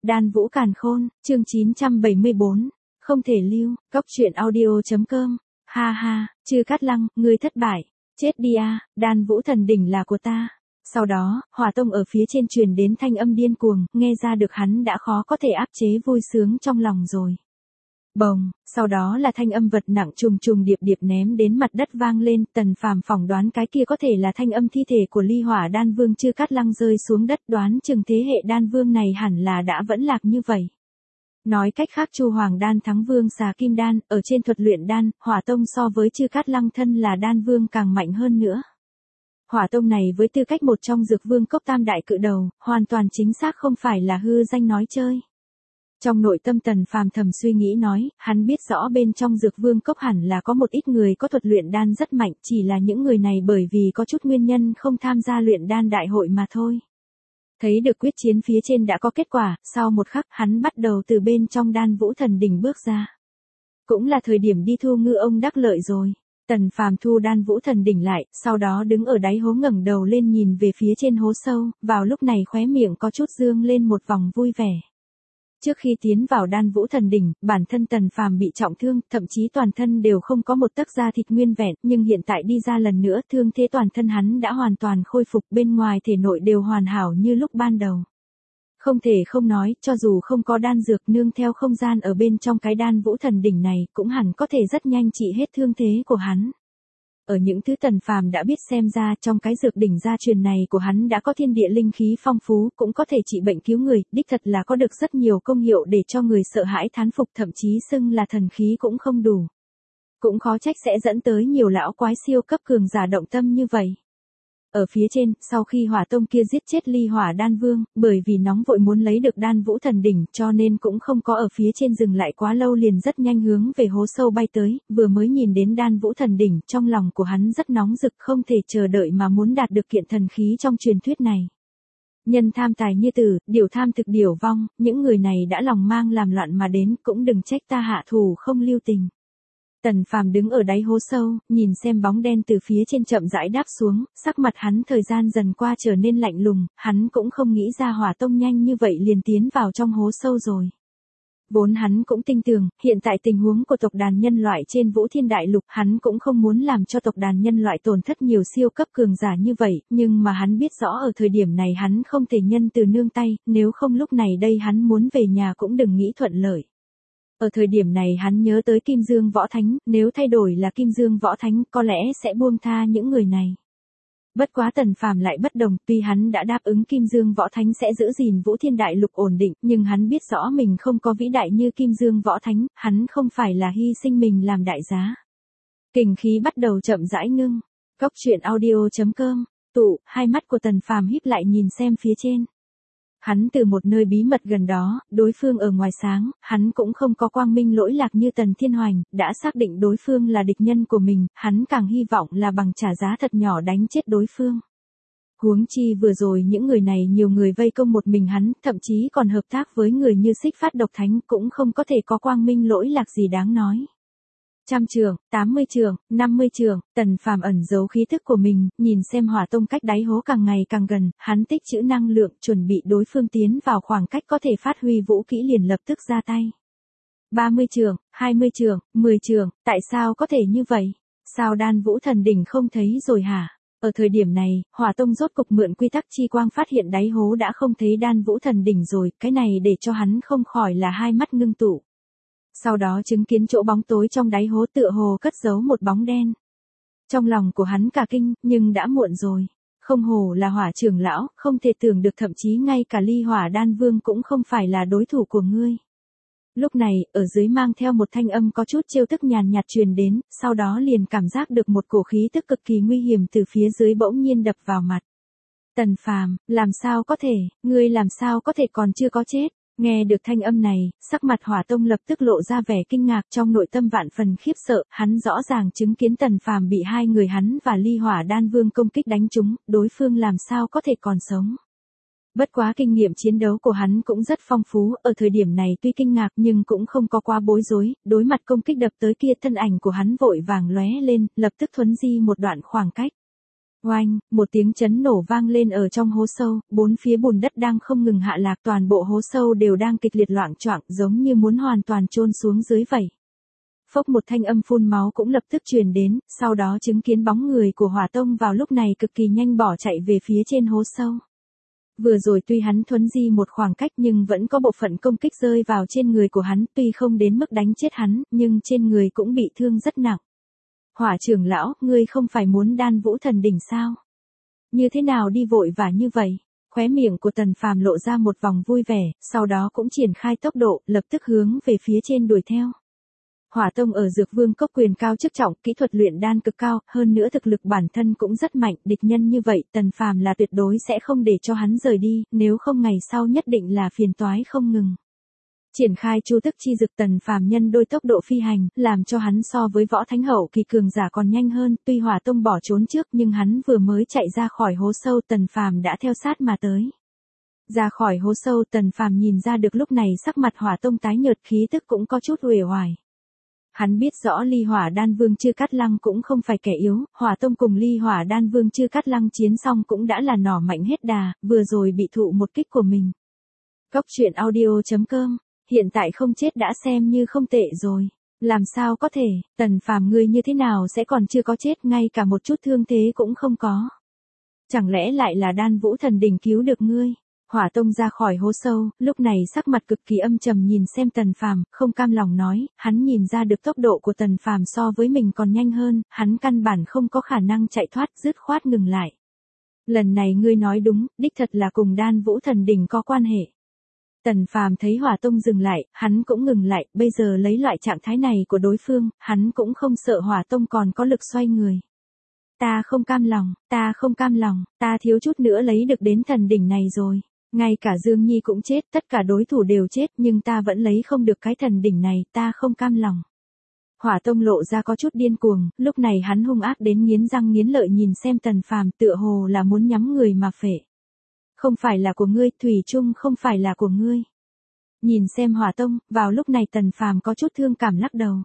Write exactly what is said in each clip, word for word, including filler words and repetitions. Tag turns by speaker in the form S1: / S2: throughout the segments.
S1: Đan Vũ Càn Khôn, chương chín trăm bảy mươi bốn, không thể lưu, cóc truyện audio.com, ha ha, Chư Cát Lăng, ngươi thất bại, chết đi a, Đan Vũ thần đỉnh là của ta. Sau đó, Hỏa Tông ở phía trên truyền đến thanh âm điên cuồng, nghe ra được hắn đã khó có thể áp chế vui sướng trong lòng rồi. Bồng, sau đó là thanh âm vật nặng trùng trùng điệp điệp ném đến mặt đất vang lên, Tần Phàm phỏng đoán cái kia có thể là thanh âm thi thể của Ly Hỏa Đan Vương Chư Cát Lăng rơi xuống đất, đoán chừng thế hệ Đan Vương này hẳn là đã vẫn lạc như vậy. Nói cách khác Chu Hoàng Đan thắng Vương Xà Kim Đan, ở trên thuật luyện đan, Hỏa Tông so với Chư Cát Lăng thân là Đan Vương càng mạnh hơn nữa. Hỏa Tông này với tư cách một trong Dược Vương cốc tam đại cự đầu, hoàn toàn chính xác không phải là hư danh nói chơi. Trong nội tâm Tần Phàm thầm suy nghĩ nói, hắn biết rõ bên trong Dược Vương cốc hẳn là có một ít người có thuật luyện đan rất mạnh, chỉ là những người này bởi vì có chút nguyên nhân không tham gia luyện đan đại hội mà thôi. Thấy được quyết chiến phía trên đã có kết quả, sau một khắc hắn bắt đầu từ bên trong Đan Vũ thần đỉnh bước ra. Cũng là thời điểm đi thu ngư ông đắc lợi rồi. Tần Phàm thu Đan Vũ thần đỉnh lại, sau đó đứng ở đáy hố ngẩng đầu lên nhìn về phía trên hố sâu, vào lúc này khóe miệng có chút dương lên một vòng vui vẻ. Trước khi tiến vào Đan Vũ thần đỉnh, bản thân Tần Phàm bị trọng thương, thậm chí toàn thân đều không có một tấc da thịt nguyên vẹn, nhưng hiện tại đi ra lần nữa, thương thế toàn thân hắn đã hoàn toàn khôi phục, bên ngoài thể nội đều hoàn hảo như lúc ban đầu. Không thể không nói, cho dù không có đan dược nương theo không gian ở bên trong cái Đan Vũ thần đỉnh này, cũng hẳn có thể rất nhanh trị hết thương thế của hắn. Ở những thứ Tần Phàm đã biết xem ra trong cái dược đỉnh gia truyền này của hắn đã có thiên địa linh khí phong phú, cũng có thể trị bệnh cứu người, đích thật là có được rất nhiều công hiệu để cho người sợ hãi thán phục, thậm chí xưng là thần khí cũng không đủ. Cũng khó trách sẽ dẫn tới nhiều lão quái siêu cấp cường giả động tâm như vậy. Ở phía trên, sau khi Hỏa Tông kia giết chết Ly Hỏa Đan Vương, bởi vì nóng vội muốn lấy được Đan Vũ thần đỉnh cho nên cũng không có ở phía trên dừng lại quá lâu, liền rất nhanh hướng về hố sâu bay tới, vừa mới nhìn đến Đan Vũ thần đỉnh, trong lòng của hắn rất nóng rực, không thể chờ đợi mà muốn đạt được kiện thần khí trong truyền thuyết này. Nhân tham tài như tử, điều tham thực điều vong, những người này đã lòng mang làm loạn mà đến, cũng đừng trách ta hạ thủ không lưu tình. Tần Phàm đứng ở đáy hố sâu, nhìn xem bóng đen từ phía trên chậm rãi đáp xuống, sắc mặt hắn thời gian dần qua trở nên lạnh lùng, hắn cũng không nghĩ ra Hỏa Tông nhanh như vậy liền tiến vào trong hố sâu rồi. Vốn hắn cũng tin tưởng, hiện tại tình huống của tộc đàn nhân loại trên Vũ Thiên Đại Lục, hắn cũng không muốn làm cho tộc đàn nhân loại tổn thất nhiều siêu cấp cường giả như vậy, nhưng mà hắn biết rõ ở thời điểm này hắn không thể nhân từ nương tay, nếu không lúc này đây hắn muốn về nhà cũng đừng nghĩ thuận lợi. Ở thời điểm này hắn nhớ tới Kim Dương Võ Thánh, nếu thay đổi là Kim Dương Võ Thánh có lẽ sẽ buông tha những người này. Bất quá Tần Phàm lại bất đồng, tuy hắn đã đáp ứng Kim Dương Võ Thánh sẽ giữ gìn Vũ Thiên Đại Lục ổn định, nhưng hắn biết rõ mình không có vĩ đại như Kim Dương Võ Thánh, hắn không phải là hy sinh mình làm đại giá. Kình khí bắt đầu chậm rãi ngưng. Cóc truyện audio.com, tụ, hai mắt của Tần Phàm híp lại nhìn xem phía trên. Hắn từ một nơi bí mật gần đó, đối phương ở ngoài sáng, hắn cũng không có quang minh lỗi lạc như Tần Thiên Hoành, đã xác định đối phương là địch nhân của mình, hắn càng hy vọng là bằng trả giá thật nhỏ đánh chết đối phương. Huống chi vừa rồi những người này nhiều người vây công một mình hắn, thậm chí còn hợp tác với người như Xích Phát Độc Thánh, cũng không có thể có quang minh lỗi lạc gì đáng nói. Trăm trường, tám mươi trường, năm mươi trường, Tần Phàm ẩn giấu khí thức của mình, nhìn xem Hỏa Tông cách đáy hố càng ngày càng gần, hắn tích trữ năng lượng, chuẩn bị đối phương tiến vào khoảng cách có thể phát huy vũ kỹ liền lập tức ra tay. ba mươi trường, hai mươi trường, mười trường, tại sao có thể như vậy? Sao Đan Vũ thần đỉnh không thấy rồi hả? Ở thời điểm này, Hỏa Tông rốt cục mượn quy tắc chi quang phát hiện đáy hố đã không thấy Đan Vũ thần đỉnh rồi, cái này để cho hắn không khỏi là hai mắt ngưng tụ. Sau đó chứng kiến chỗ bóng tối trong đáy hố tựa hồ cất giấu một bóng đen. Trong lòng của hắn cả kinh, nhưng đã muộn rồi. Không hồ là Hỏa trưởng lão, không thể tưởng được thậm chí ngay cả Ly Hỏa Đan Vương cũng không phải là đối thủ của ngươi. Lúc này, ở dưới mang theo một thanh âm có chút trêu tức nhàn nhạt truyền đến, sau đó liền cảm giác được một cổ khí tức cực kỳ nguy hiểm từ phía dưới bỗng nhiên đập vào mặt. Tần Phàm, làm sao có thể, ngươi làm sao có thể còn chưa có chết? Nghe được thanh âm này, sắc mặt Hỏa Tông lập tức lộ ra vẻ kinh ngạc, trong nội tâm vạn phần khiếp sợ, hắn rõ ràng chứng kiến Tần Phàm bị hai người hắn và Ly Hỏa Đan Vương công kích đánh trúng, đối phương làm sao có thể còn sống. Bất quá kinh nghiệm chiến đấu của hắn cũng rất phong phú, ở thời điểm này tuy kinh ngạc nhưng cũng không có quá bối rối, đối mặt công kích đập tới kia thân ảnh của hắn vội vàng lóe lên, lập tức thuấn di một đoạn khoảng cách. Oanh, một tiếng chấn nổ vang lên ở trong hố sâu, bốn phía bùn đất đang không ngừng hạ lạc, toàn bộ hố sâu đều đang kịch liệt loạng choạng, giống như muốn hoàn toàn chôn xuống dưới vậy. Phốc, một thanh âm phun máu cũng lập tức truyền đến, sau đó chứng kiến bóng người của Hỏa Tông vào lúc này cực kỳ nhanh bỏ chạy về phía trên hố sâu. Vừa rồi tuy hắn thuấn di một khoảng cách nhưng vẫn có bộ phận công kích rơi vào trên người của hắn, tuy không đến mức đánh chết hắn, nhưng trên người cũng bị thương rất nặng. Hỏa trưởng lão, ngươi không phải muốn đan vũ thần đỉnh sao? Như thế nào đi vội vã như vậy? Khóe miệng của Tần Phàm lộ ra một vòng vui vẻ, sau đó cũng triển khai tốc độ, lập tức hướng về phía trên đuổi theo. Hỏa Tông ở Dược Vương cốc quyền cao chức trọng, kỹ thuật luyện đan cực cao, hơn nữa thực lực bản thân cũng rất mạnh, địch nhân như vậy, Tần Phàm là tuyệt đối sẽ không để cho hắn rời đi, nếu không ngày sau nhất định là phiền toái không ngừng. Triển khai chu tức chi dực, Tần Phàm nhân đôi tốc độ phi hành, làm cho hắn so với võ thánh hậu kỳ cường giả còn nhanh hơn, tuy Hỏa Tông bỏ trốn trước nhưng hắn vừa mới chạy ra khỏi hố sâu, Tần Phàm đã theo sát mà tới. Ra khỏi hố sâu, Tần Phàm nhìn ra được lúc này sắc mặt Hỏa Tông tái nhợt, khí tức cũng có chút uể oải. Hắn biết rõ Ly Hỏa Đan Vương Chư Cát Lăng cũng không phải kẻ yếu, Hỏa Tông cùng Ly Hỏa Đan Vương Chư Cát Lăng chiến xong cũng đã là nỏ mạnh hết đà, vừa rồi bị thụ một kích của mình. Cốc truyện audio chấm com, hiện tại không chết đã xem như không tệ rồi. Làm sao có thể, Tần Phàm ngươi như thế nào sẽ còn chưa có chết, ngay cả một chút thương thế cũng không có. Chẳng lẽ lại là Đan Vũ Thần Đỉnh cứu được ngươi? Hỏa Tông ra khỏi hố sâu, lúc này sắc mặt cực kỳ âm trầm nhìn xem Tần Phàm, không cam lòng nói, hắn nhìn ra được tốc độ của Tần Phàm so với mình còn nhanh hơn, hắn căn bản không có khả năng chạy thoát, dứt khoát ngừng lại. Lần này ngươi nói đúng, đích thật là cùng Đan Vũ Thần Đỉnh có quan hệ. Tần Phàm thấy Hỏa Tông dừng lại, hắn cũng ngừng lại, bây giờ lấy loại trạng thái này của đối phương, hắn cũng không sợ Hỏa Tông còn có lực xoay người. Ta không cam lòng, ta không cam lòng, ta thiếu chút nữa lấy được đến thần đỉnh này rồi. Ngay cả Dương Nhi cũng chết, tất cả đối thủ đều chết, nhưng ta vẫn lấy không được cái thần đỉnh này, ta không cam lòng. Hỏa Tông lộ ra có chút điên cuồng, lúc này hắn hung ác đến nghiến răng nghiến lợi nhìn xem Tần Phàm, tựa hồ là muốn nhắm người mà phệ. Không phải là của ngươi, thủy chung không phải là của ngươi. Nhìn xem Hỏa Tông, vào lúc này Tần Phàm có chút thương cảm lắc đầu.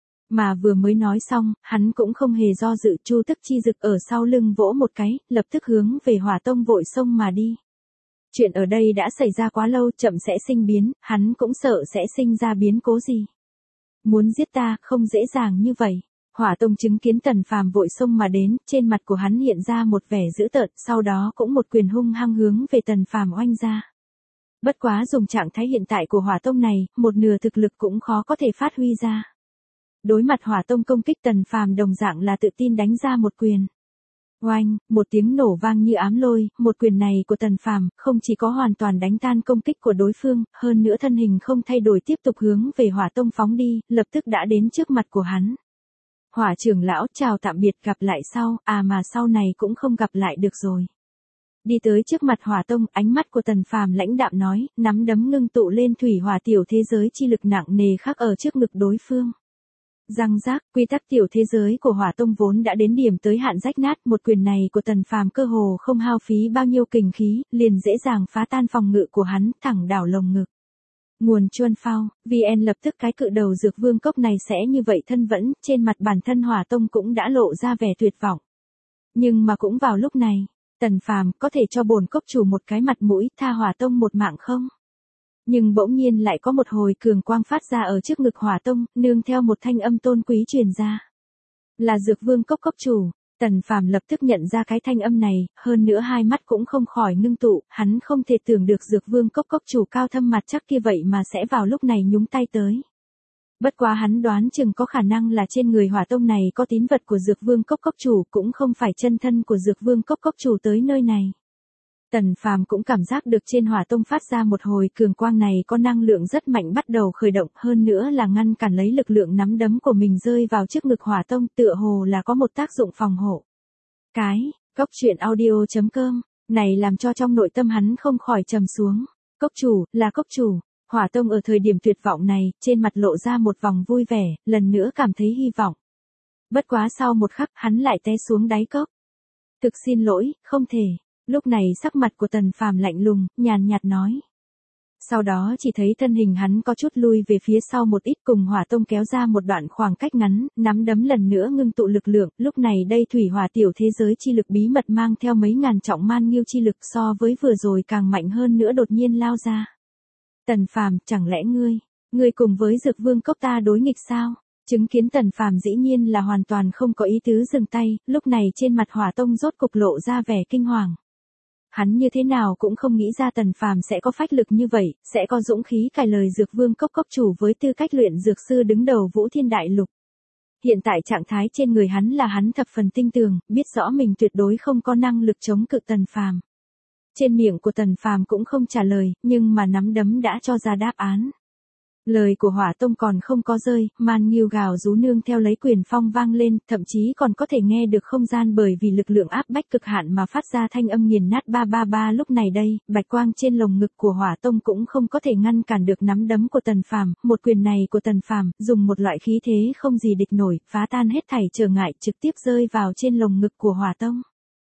S1: Mà vừa mới nói xong, hắn cũng không hề do dự, chu tức chi dực ở sau lưng vỗ một cái, lập tức hướng về Hỏa Tông vội xông mà đi. Chuyện ở đây đã xảy ra quá lâu, chậm sẽ sinh biến, hắn cũng sợ sẽ sinh ra biến cố gì. Muốn giết ta, không dễ dàng như vậy. Hỏa Tông chứng kiến Tần Phàm vội xông mà đến, trên mặt của hắn hiện ra một vẻ dữ tợn, sau đó cũng một quyền hung hăng hướng về Tần Phàm oanh ra. Bất quá dùng trạng thái hiện tại của Hỏa Tông này, một nửa thực lực cũng khó có thể phát huy ra. Đối mặt Hỏa Tông công kích, Tần Phàm đồng dạng là tự tin đánh ra một quyền. Oanh, một tiếng nổ vang như ám lôi, một quyền này của Tần Phàm không chỉ có hoàn toàn đánh tan công kích của đối phương, hơn nữa thân hình không thay đổi tiếp tục hướng về Hỏa Tông phóng đi, lập tức đã đến trước mặt của hắn. Hỏa trưởng lão, chào tạm biệt, gặp lại sau, à mà sau này cũng không gặp lại được rồi. Đi tới trước mặt Hỏa Tông, ánh mắt của Tần Phàm lãnh đạm nói, nắm đấm ngưng tụ lên thủy hỏa tiểu thế giới chi lực nặng nề khắc ở trước ngực đối phương. Răng rác, quy tắc tiểu thế giới của Hỏa Tông vốn đã đến điểm tới hạn rách nát, một quyền này của Tần Phàm cơ hồ không hao phí bao nhiêu kình khí, liền dễ dàng phá tan phòng ngự của hắn, thẳng đảo lồng ngực. Nguồn Chuân Phao, vê en lập tức cái cự đầu Dược Vương cốc này sẽ như vậy thân vẫn, trên mặt bản thân Hỏa Tông cũng đã lộ ra vẻ tuyệt vọng. Nhưng mà cũng vào lúc này, Tần Phàm có thể cho bổn cốc chủ một cái mặt mũi, tha Hỏa Tông một mạng không? Nhưng bỗng nhiên lại có một hồi cường quang phát ra ở trước ngực Hỏa Tông, nương theo một thanh âm tôn quý truyền ra. Là Dược Vương cốc cốc chủ. Tần Phàm lập tức nhận ra cái thanh âm này, hơn nữa hai mắt cũng không khỏi ngưng tụ, hắn không thể tưởng được Dược Vương cốc cốc chủ cao thâm mặt chắc kia vậy mà sẽ vào lúc này nhúng tay tới. Bất quá hắn đoán chừng có khả năng là trên người Hỏa Tông này có tín vật của Dược Vương cốc cốc chủ, cũng không phải chân thân của Dược Vương cốc cốc chủ tới nơi này. Tần Phàm cũng cảm giác được trên Hỏa Tông phát ra một hồi cường quang này có năng lượng rất mạnh bắt đầu khởi động, hơn nữa là ngăn cản lấy lực lượng nắm đấm của mình rơi vào trước ngực Hỏa Tông, tựa hồ là có một tác dụng phòng hộ. Cái, cốc truyện audio chấm com, này làm cho trong nội tâm hắn không khỏi trầm xuống. Cốc chủ, là cốc chủ. Hỏa Tông ở thời điểm tuyệt vọng này, trên mặt lộ ra một vòng vui vẻ, lần nữa cảm thấy hy vọng. Bất quá sau một khắc, hắn lại té xuống đáy cốc. Thực xin lỗi, không thể. Lúc này sắc mặt của Tần Phàm lạnh lùng, nhàn nhạt nói. Sau đó chỉ thấy thân hình hắn có chút lui về phía sau một ít, cùng hỏa tông kéo ra một đoạn khoảng cách ngắn, nắm đấm lần nữa ngưng tụ lực lượng, lúc này đây thủy hỏa tiểu thế giới chi lực bí mật mang theo mấy ngàn trọng man nghiêu chi lực so với vừa rồi càng mạnh hơn nữa đột nhiên lao ra. Tần Phàm, chẳng lẽ ngươi, ngươi cùng với Dược Vương cốc ta đối nghịch sao? Chứng kiến Tần Phàm dĩ nhiên là hoàn toàn không có ý tứ dừng tay, lúc này trên mặt hỏa tông rốt cục lộ ra vẻ kinh hoàng. Hắn như thế nào cũng không nghĩ ra Tần Phàm sẽ có phách lực như vậy, sẽ có dũng khí cài lời Dược Vương cốc cốc chủ với tư cách luyện dược sư đứng đầu Vũ Thiên Đại Lục. Hiện tại trạng thái trên người hắn là hắn thập phần tinh tường, biết rõ mình tuyệt đối không có năng lực chống cự Tần Phàm. Trên miệng của Tần Phàm cũng không trả lời, nhưng mà nắm đấm đã cho ra đáp án. Lời của hỏa tông còn không có rơi, man nghiêu gào rú nương theo lấy quyền phong vang lên, thậm chí còn có thể nghe được không gian bởi vì lực lượng áp bách cực hạn mà phát ra thanh âm nghiền nát ba ba ba. Lúc này đây, bạch quang trên lồng ngực của hỏa tông cũng không có thể ngăn cản được nắm đấm của Tần Phàm, một quyền này của Tần Phàm, dùng một loại khí thế không gì địch nổi, phá tan hết thảy trở ngại, trực tiếp rơi vào trên lồng ngực của hỏa tông.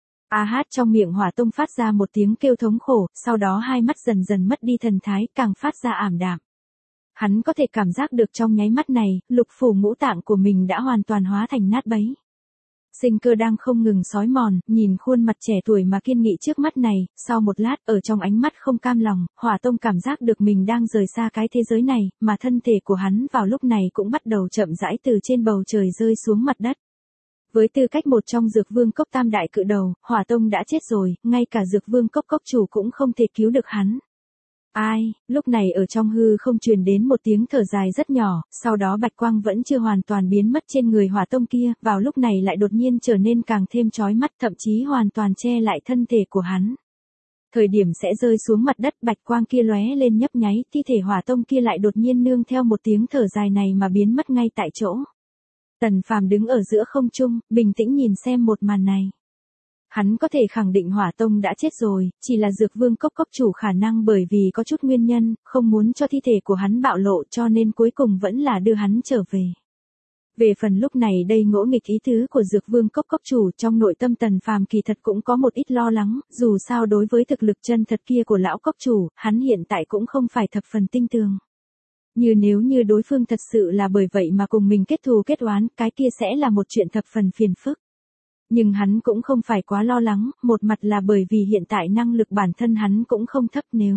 S1: A hát trong miệng hỏa tông phát ra một tiếng kêu thống khổ, sau đó hai mắt dần dần mất đi thần thái, càng phát ra ảm đạm. Hắn có thể cảm giác được trong nháy mắt này, lục phủ ngũ tạng của mình đã hoàn toàn hóa thành nát bấy. Sinh cơ đang không ngừng xói mòn, nhìn khuôn mặt trẻ tuổi mà kiên nghị trước mắt này, sau một lát ở trong ánh mắt không cam lòng, hỏa tông cảm giác được mình đang rời xa cái thế giới này, mà thân thể của hắn vào lúc này cũng bắt đầu chậm rãi từ trên bầu trời rơi xuống mặt đất. Với tư cách một trong Dược Vương cốc tam đại cự đầu, hỏa tông đã chết rồi, ngay cả Dược Vương cốc cốc chủ cũng không thể cứu được hắn. Ai, lúc này ở trong hư không truyền đến một tiếng thở dài rất nhỏ, sau đó bạch quang vẫn chưa hoàn toàn biến mất trên người hỏa tông kia, vào lúc này lại đột nhiên trở nên càng thêm chói mắt, thậm chí hoàn toàn che lại thân thể của hắn. Thời điểm sẽ rơi xuống mặt đất, bạch quang kia lóe lên nhấp nháy, thi thể hỏa tông kia lại đột nhiên nương theo một tiếng thở dài này mà biến mất ngay tại chỗ. Tần Phàm đứng ở giữa không trung, bình tĩnh nhìn xem một màn này. Hắn có thể khẳng định hỏa tông đã chết rồi, chỉ là Dược Vương cốc cốc chủ khả năng bởi vì có chút nguyên nhân, không muốn cho thi thể của hắn bạo lộ cho nên cuối cùng vẫn là đưa hắn trở về. Về phần lúc này đây ngỗ nghịch ý tứ của Dược Vương cốc cốc chủ, trong nội tâm Tần Phàm kỳ thật cũng có một ít lo lắng, dù sao đối với thực lực chân thật kia của lão cốc chủ, hắn hiện tại cũng không phải thập phần tinh tường. Như nếu như đối phương thật sự là bởi vậy mà cùng mình kết thù kết oán, cái kia sẽ là một chuyện thập phần phiền phức. Nhưng hắn cũng không phải quá lo lắng, một mặt là bởi vì hiện tại năng lực bản thân hắn cũng không thấp nếu.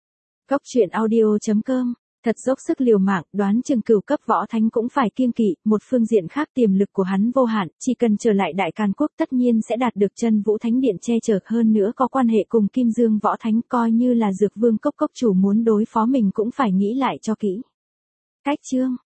S1: Cốc truyện audio chấm com, thật dốc sức liều mạng, đoán chừng cửu cấp võ thánh cũng phải kiêng kỵ, một phương diện khác tiềm lực của hắn vô hạn, chỉ cần trở lại Đại Càn Quốc tất nhiên sẽ đạt được chân Vũ Thánh Điện che chở, hơn nữa có quan hệ cùng Kim Dương Võ Thánh, coi như là Dược Vương cốc cốc chủ muốn đối phó mình cũng phải nghĩ lại cho kỹ. Cách chương